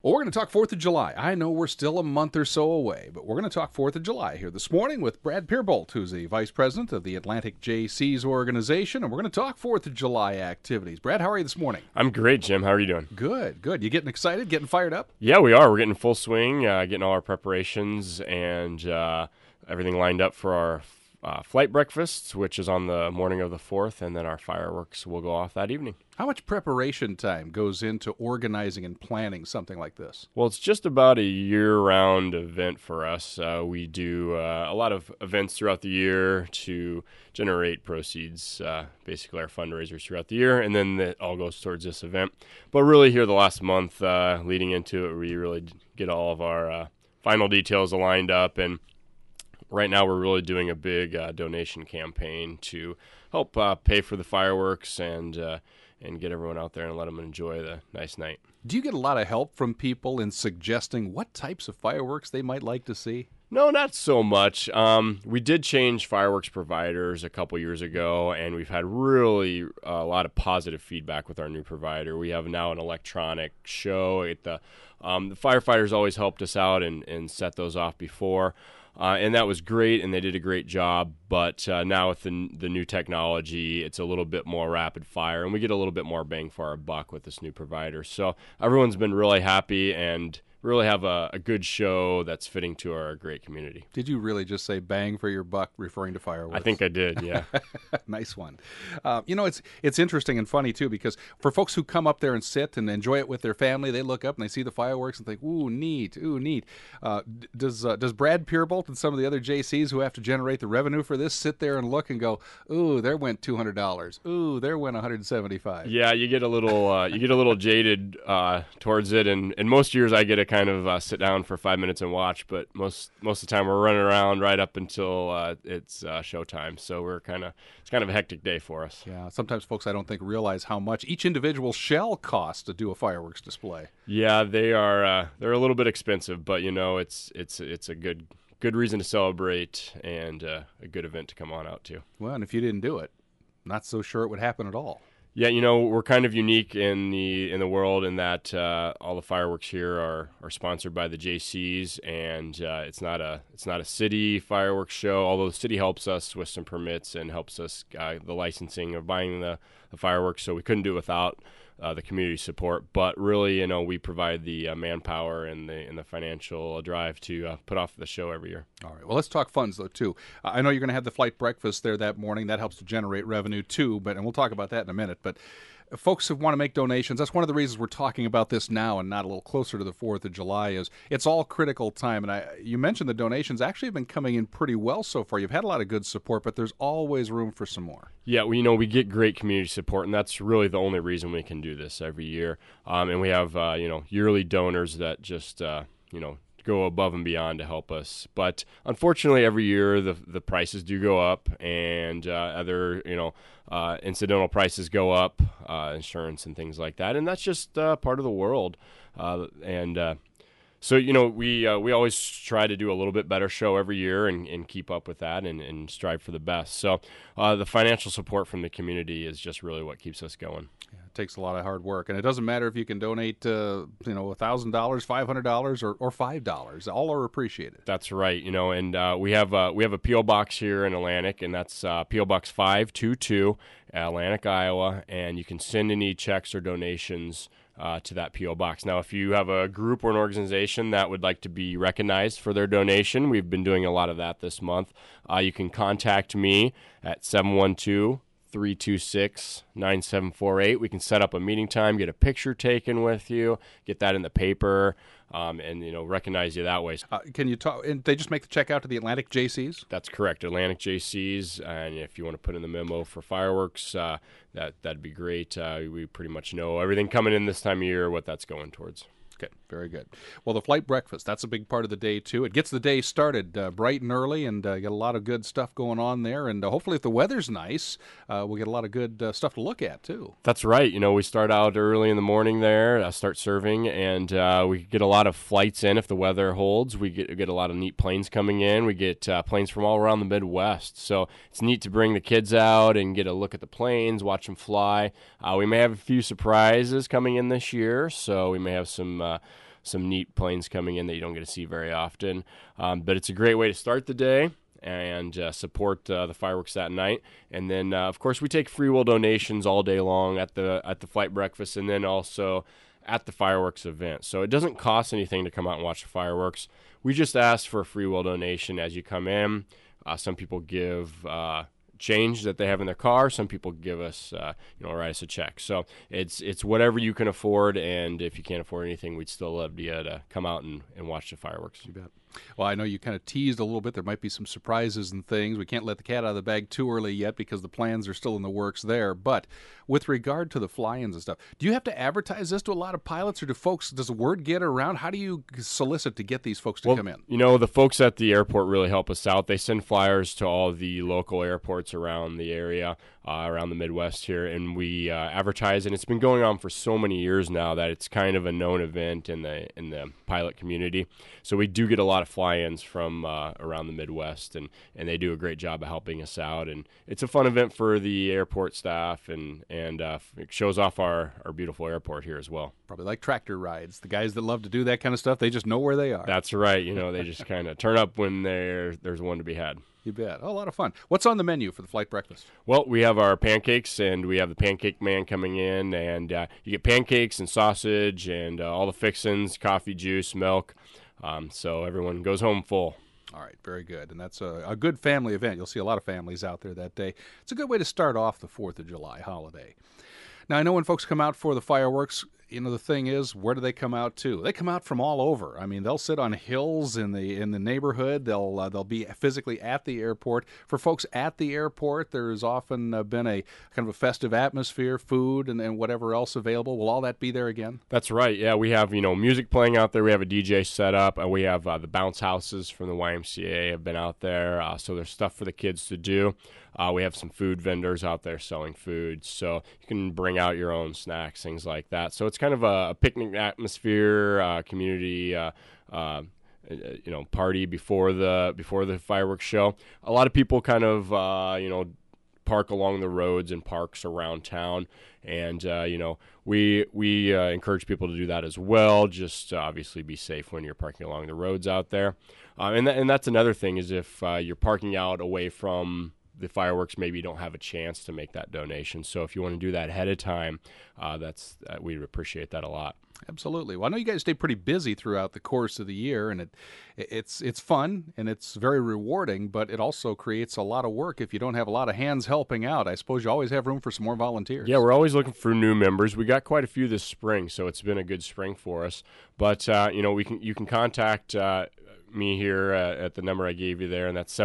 Well, we're going to talk 4th of July. I know we're still a month or so away, but we're going to talk 4th of July here this morning with Brad Peerbolt, who's the vice president of the Atlantic JCs organization, and we're going to talk 4th of July activities. Brad, how are you this morning? I'm great, Jim. How are you doing? Good, good. You getting excited, getting fired up? Yeah, we are. We're getting full swing, getting all our preparations and everything lined up for our flight breakfast, which is on the morning of the 4th, and then our fireworks will go off that evening. How much preparation time goes into organizing and planning something like this? Well, it's just about a year-round event for us. We do a lot of events throughout the year to generate proceeds, basically our fundraisers throughout the year, and then it all goes towards this event. But really here the last month leading into it, we really get all of our final details lined up, and right now we're really doing a big donation campaign to help pay for the fireworks and get everyone out there and let them enjoy the nice night. Do you get a lot of help from people in suggesting what types of fireworks they might like to see? No, not so much. We did change fireworks providers a couple years ago, and we've had really a lot of positive feedback with our new provider. We have now an electronic show. The firefighters always helped us out and set those off before. And that was great, and they did a great job. But now with the new technology, it's a little bit more rapid fire, and we get a little bit more bang for our buck with this new provider. So everyone's been really happy and really have a good show that's fitting to our great community. Did you really just say bang for your buck referring to fireworks? I think I did, yeah. Nice one. It's interesting and funny, too, because for folks who come up there and sit and enjoy it with their family, they look up and they see the fireworks and think, ooh, neat, ooh, neat. Does Brad Peerbolt and some of the other JCs who have to generate the revenue for this sit there and look and go, ooh, there went $200. Ooh, there went $175. Yeah, you get a little jaded towards it, and most years I get a kind of sit down for 5 minutes and watch, but most of the time we're running around right up until it's showtime. So it's kind of a hectic day for us. Yeah, sometimes folks I don't think realize how much each individual shell costs to do a fireworks display. Yeah, they're a little bit expensive, but it's a good reason to celebrate and a good event to come on out to. Well, and if you didn't do it, not so sure it would happen at all. Yeah, we're kind of unique in the world in that all the fireworks here are sponsored by the JCs, and it's not a city fireworks show. Although the city helps us with some permits and helps us the licensing of buying the fireworks, so we couldn't do it without the community support. But really, we provide the manpower and the financial drive to put off the show every year. All right. Well, let's talk funds, though, too. I know you're going to have the flight breakfast there that morning. That helps to generate revenue, too, and we'll talk about that in a minute. But folks who want to make donations, that's one of the reasons we're talking about this now and not a little closer to the 4th of July, is it's all critical time. And you mentioned the donations actually have been coming in pretty well so far. You've had a lot of good support, but there's always room for some more. Yeah, we get great community support, and that's really the only reason we can do this every year. And we have, yearly donors that just, go above and beyond to help us. But unfortunately, every year the prices do go up, and other incidental prices go up, insurance and things like that, and that's just part of the world. So we always try to do a little bit better show every year and keep up with that and strive for the best. So the financial support from the community is just really what keeps us going. Yeah, it takes a lot of hard work, and it doesn't matter if you can donate $1,000, $500, or $5. All are appreciated. That's right. And we have a P.O. box here in Atlantic, and that's P.O. Box 522, Atlantic, Iowa, and you can send any checks or donations to that P.O. box. Now, if you have a group or an organization that would like to be recognized for their donation, we've been doing a lot of that this month. You can contact me at 712-326-9748. We can set up a meeting time, get a picture taken with you, get that in the paper, and recognize you that way. Can you talk? And they just make the check out to the Atlantic JCs? That's correct, Atlantic JCs. And if you want to put in the memo for fireworks, that'd be great. We pretty much know everything coming in this time of year, what that's going towards. Okay, very good. Well, the flight breakfast, that's a big part of the day, too. It gets the day started bright and early, and get a lot of good stuff going on there. And hopefully, if the weather's nice, we'll get a lot of good stuff to look at, too. That's right. We start out early in the morning there, start serving, and we get a lot of flights in if the weather holds. We get a lot of neat planes coming in. We get planes from all around the Midwest. So it's neat to bring the kids out and get a look at the planes, watch them fly. We may have a few surprises coming in this year, so we may have some some neat planes coming in that you don't get to see very often. But it's a great way to start the day and support the fireworks that night. And then, of course, we take free will donations all day long at the flight breakfast, and then also at the fireworks event. So it doesn't cost anything to come out and watch the fireworks. We just ask for a free will donation as you come in. Some people give change that they have in their car. Some people give us, write us a check. So it's whatever you can afford, and if you can't afford anything, we'd still love you to come out and watch the fireworks. You bet. Well, I know you kind of teased a little bit. There might be some surprises and things. We can't let the cat out of the bag too early yet because the plans are still in the works there. But with regard to the fly-ins and stuff, do you have to advertise this to a lot of pilots, or does the word get around? How do you solicit to get these folks to come in? The folks at the airport really help us out. They send flyers to all the local airports around the area, around the Midwest here, and we advertise. And it's been going on for so many years now that it's kind of a known event in the pilot community. So we do get a lot of fly-ins from around the Midwest, and they do a great job of helping us out. And it's a fun event for the airport staff, and it shows off our beautiful airport here as well. Probably like tractor rides. The guys that love to do that kind of stuff, they just know where they are. That's right. They just kind of turn up when there's one to be had. You bet. Oh, a lot of fun. What's on the menu for the flight breakfast? Well, we have our pancakes, and we have the pancake man coming in, and you get pancakes and sausage and all the fixins, coffee, juice, milk. So everyone goes home full. All right, very good. And that's a good family event. You'll see a lot of families out there that day. It's a good way to start off the 4th of July holiday. Now, I know when folks come out for the fireworks, the thing is, where do they come out to? They come out from all over. I mean, they'll sit on hills in the neighborhood. They'll be physically at the airport. For folks at the airport, there's often been a kind of a festive atmosphere, food, and whatever else available. Will all that be there again? That's right. Yeah, we have music playing out there. We have a DJ set up, and we have the bounce houses from the YMCA have been out there. So there's stuff for the kids to do. We have some food vendors out there selling food, so you can bring out your own snacks, things like that. So it's kind of a picnic atmosphere, community, party before the fireworks show. A lot of people kind of, park along the roads and parks around town, and we encourage people to do that as well. Just obviously be safe when you're parking along the roads out there, and that's another thing is if you're parking out away from the fireworks, maybe you don't have a chance to make that donation. So if you want to do that ahead of time, we'd appreciate that a lot. Absolutely. Well, I know you guys stay pretty busy throughout the course of the year, and it's fun and it's very rewarding, but it also creates a lot of work if you don't have a lot of hands helping out. I suppose you always have room for some more volunteers. Yeah, we're always looking for new members. We got quite a few this spring, so it's been a good spring for us. But you can contact me here at the number I gave you there, and that's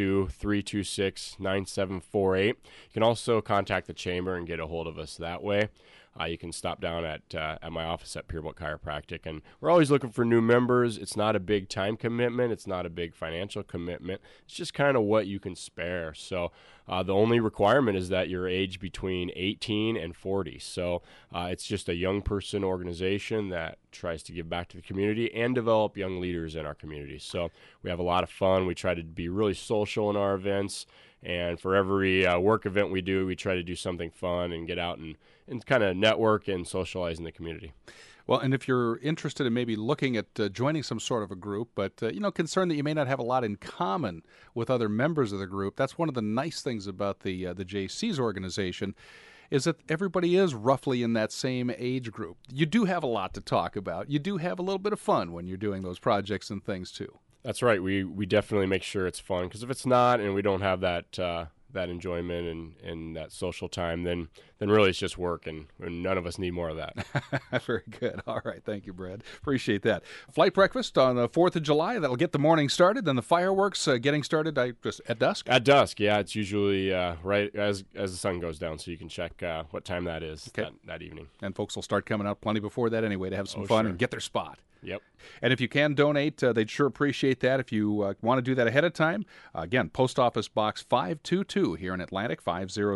712-326-9748. You can also contact the chamber and get a hold of us that way. You can stop down at my office at Peerbook Chiropractic, and we're always looking for new members. It's not a big time commitment. It's not a big financial commitment. It's just kind of what you can spare. So the only requirement is that you're aged between 18 and 40. So it's just a young person organization that tries to give back to the community and develop young leaders in our community. So we have a lot of fun. We try to be really social in our events. And for every work event we do, we try to do something fun and get out and kind of network and socialize in the community. Well, and if you're interested in maybe looking at joining some sort of a group, but concerned that you may not have a lot in common with other members of the group, that's one of the nice things about the JC's organization, is that everybody is roughly in that same age group. You do have a lot to talk about. You do have a little bit of fun when you're doing those projects and things too. That's right. We definitely make sure it's fun, because if it's not and we don't have that enjoyment and that social time, then really it's just work, and none of us need more of that. Very good. All right. Thank you, Brad. Appreciate that. Flight breakfast on the 4th of July. That'll get the morning started. Then the fireworks getting started just at dusk? At dusk, yeah. It's usually right as the sun goes down, so you can check what time that is that evening. And folks will start coming out plenty before that anyway to have some fun and get their spot. Yep. And if you can donate, they'd sure appreciate that. If you want to do that ahead of time, again, Post Office Box 522 here in Atlantic.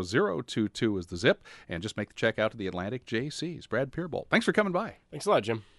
50022 is the zip. And just make the check out to the Atlantic JCs. Brad Peerbolt, thanks for coming by. Thanks a lot, Jim.